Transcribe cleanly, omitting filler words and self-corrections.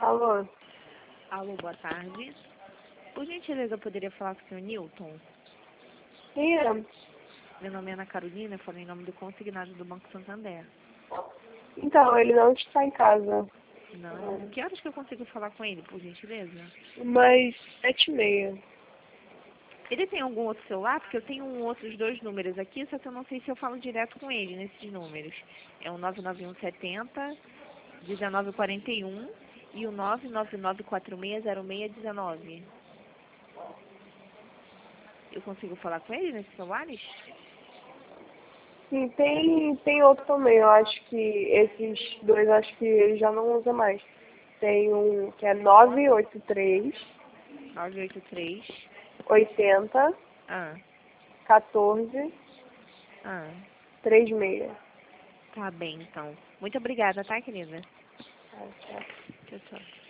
Alô? Alô, boa tarde. Por gentileza, eu poderia falar com o senhor Newton? Quem é? Meu nome é Ana Carolina, eu falo em nome do consignado do Banco Santander. Então, ele não está em casa. Não? Que horas que eu consigo falar com ele, por gentileza? Mas 7h30. Ele tem algum outro celular? Porque eu tenho outros dois números aqui, só que eu não sei se eu falo direto com ele nesses números. É o 99170-1941 e o 999460619. Eu consigo falar com ele nesses celulares? Sim, tem outro também. Eu acho que esses dois, acho que ele já não usa mais. Tem um que é 983 983. 80 Ah, 14 ah. 36. Tá bem, então. Muito obrigada, tá, querida? Ah, tá. Tchau, tchau.